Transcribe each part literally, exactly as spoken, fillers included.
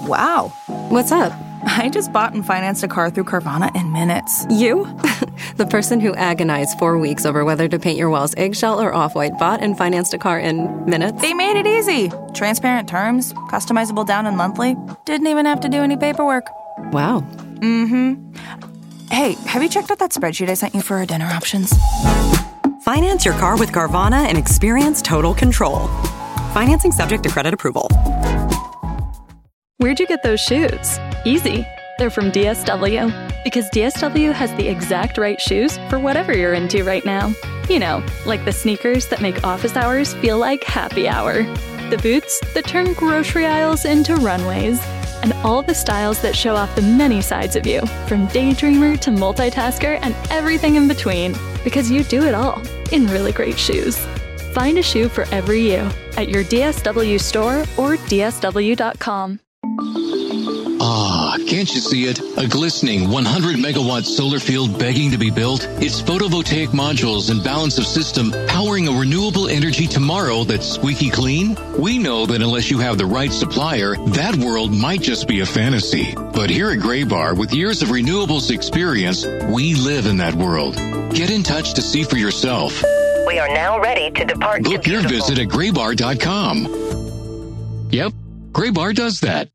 Wow. What's up? I just bought and financed a car through Carvana in minutes. You? The person who agonized four weeks over whether to paint your walls eggshell or off-white bought and financed a car in minutes? They made it easy. Transparent terms, customizable down and monthly. Didn't even have to do any paperwork. Wow. Mm-hmm. Hey, have you checked out that spreadsheet I sent you for our dinner options? Finance your car with Carvana and experience total control. Financing subject to credit approval. Where'd you get those shoes? Easy. They're from D S W. Because D S W has the exact right shoes for whatever you're into right now. You know, like the sneakers that make office hours feel like happy hour. The boots that turn grocery aisles into runways. And all the styles that show off the many sides of you, from daydreamer to multitasker and everything in between. Because you do it all in really great shoes. Find a shoe for every you at your D S W store or D S W dot com. Ah, can't you see it? A glistening one hundred megawatt solar field begging to be built? Its photovoltaic modules and balance of system powering a renewable energy tomorrow that's squeaky clean? We know that unless you have the right supplier, that world might just be a fantasy. But here at Graybar, with years of renewables experience, we live in that world. Get in touch to see for yourself. We are now ready to depart. Book to your visit at graybar dot com. Yep, Graybar does that.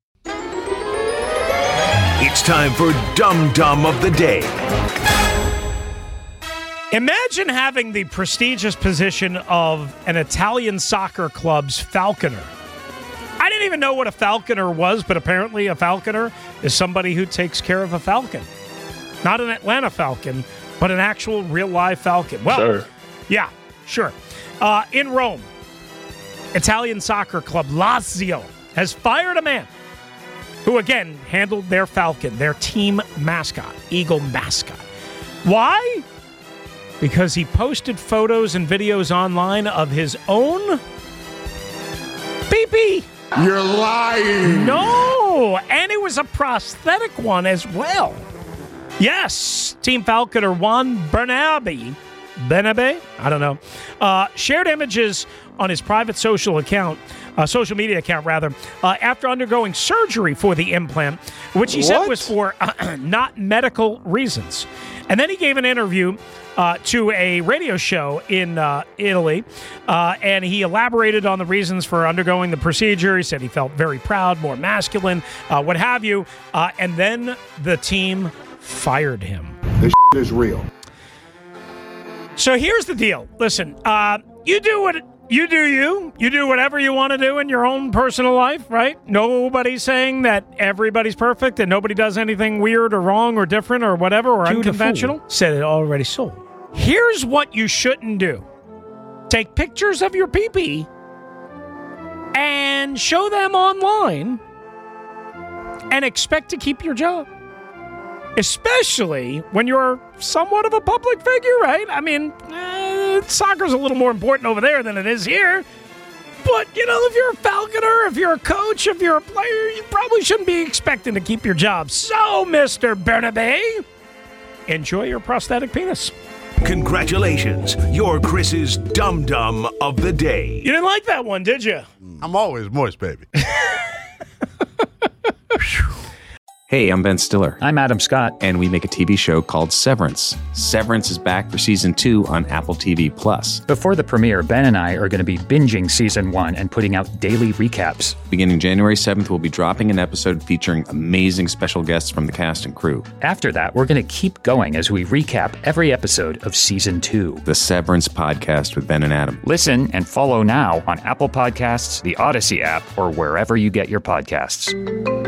It's time for Dum Dum of the Day. Imagine having the prestigious position of an Italian soccer club's falconer. I didn't even know what a falconer was, but apparently a falconer is somebody who takes care of a falcon. Not an Atlanta falcon, but an actual real-life falcon. Well, sure. yeah, sure. Uh, in Rome, Italian soccer club Lazio has fired a man who, again, handled their falcon, their team mascot, eagle mascot. Why? Because he posted photos and videos online of his own pee-pee. You're lying. No, and it was a prosthetic one as well. Yes, Team Falconer Juan Bernabe, Benabe, I don't know, uh, shared images on his private social account, uh, social media account rather, uh, after undergoing surgery for the implant, which he what? said was for uh, not medical reasons. And then he gave an interview uh, to a radio show in uh, Italy, uh, and he elaborated on the reasons for undergoing the procedure. He said he felt very proud, more masculine, uh, what have you. Uh, and then the team fired him. This is real. So here's the deal. Listen, uh, you do what you do. You you do whatever you want to do in your own personal life, right? Nobody's saying that everybody's perfect and nobody does anything weird or wrong or different or whatever or unconventional. Said it already. So here's what you shouldn't do: take pictures of your pee-pee and show them online and expect to keep your job. Especially when you're somewhat of a public figure, right? I mean, eh, soccer's a little more important over there than it is here. But, you know, if you're a falconer, if you're a coach, if you're a player, you probably shouldn't be expecting to keep your job. So, Mister Bernabe, enjoy your prosthetic penis. Congratulations, you're Chris's Dum Dum of the Day. You didn't like that one, did you? I'm always moist, baby. Hey, I'm Ben Stiller. I'm Adam Scott. And we make a T V show called Severance. Severance is back for season two on Apple T V Plus. Before the premiere, Ben and I are going to be binging season one and putting out daily recaps. Beginning January seventh, we'll be dropping an episode featuring amazing special guests from the cast and crew. After that, we're going to keep going as we recap every episode of season two. The Severance Podcast with Ben and Adam. Listen and follow now on Apple Podcasts, the Odyssey app, or wherever you get your podcasts.